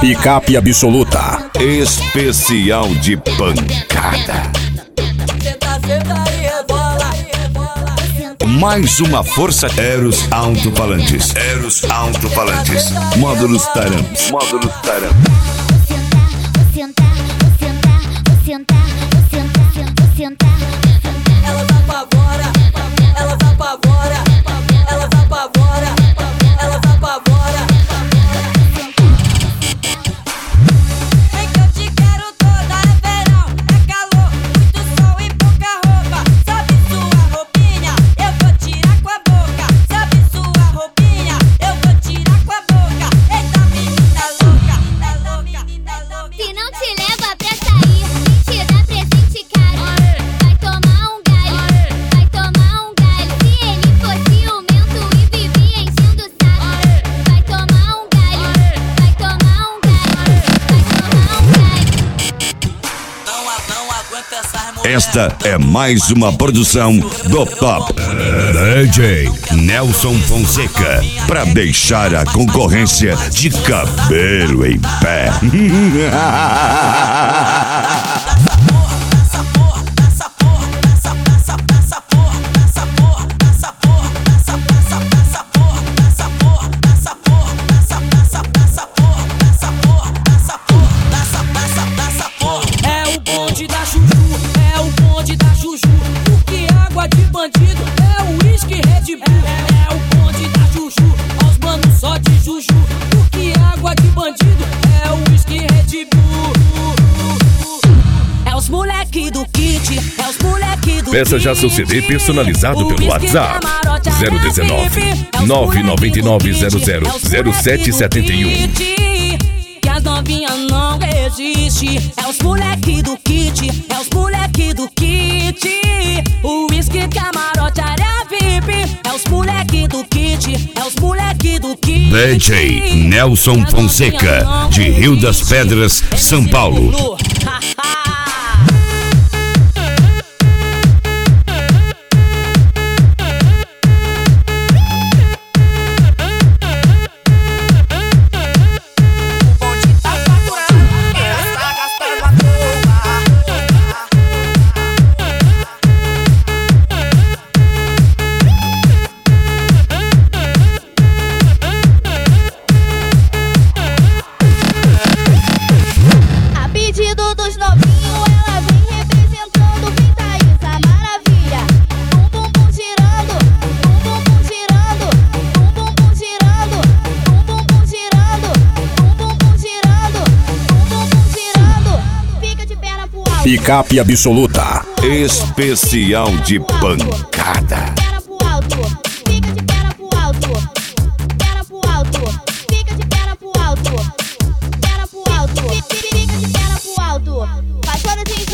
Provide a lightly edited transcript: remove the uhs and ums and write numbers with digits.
Picape absoluta. Especial de pancada. Mais uma força. Eros Alto-Falantes. Eros Alto-Falantes. Módulos Taramps. Módulos Taramps. Elas apavora, elas apavora, elas apavora, elas apavora. Vem que eu te quero toda, é verão, é calor, muito sol e pouca roupa. Sabe sua roupinha, eu vou tirar com a boca. Sabe sua roupinha, eu vou tirar com a boca. Eita menina louca, é louca, é louca. Se não te leva pra sair, te dá presente caro. Vai tomar um galho, vai tomar um galho. Se ele fosse ciumento e vivia enchendo o saco, vai tomar um galho, vai tomar um galho, vai tomar um galho. Não aguento essas mulheres. Esta é mais uma produção do Top DJ Nelson Fonseca, pra deixar a concorrência de cabelo em pé. É o bonde da Juju, é o bonde da Juju. Porque água de bandido é o uísque Red Bull. É o bonde da Juju, aos manos só de Juju. Porque água de bandido é o uísque Red Bull. É os moleque do kit, é os moleque do Peça já seu CD personalizado pelo WhatsApp 019 999 00 0771. Que as novinhas não resiste. É os moleque do kit, é os moleque do kit. O uísque, camarote, área VIP. É os moleque do kit, é os moleque do kit. DJ Nelson Fonseca, de Rio das Pedras, São Paulo. A pedido dos novinhos, ela vem representando Pintaísa Maravilha. Bum bum bum girando, bum bum bum girando, bum bum bum girando, bum bum bum girando, bum bum bum girando, bum bum bum girando. Fica de perna pro alto. Picape absoluta. Especial de pancada. Perna pro alto, fica de perna pro alto. Perna pro alto, fica de perna pro alto. Perna pro alto, fica de perna pro alto. Faz todas em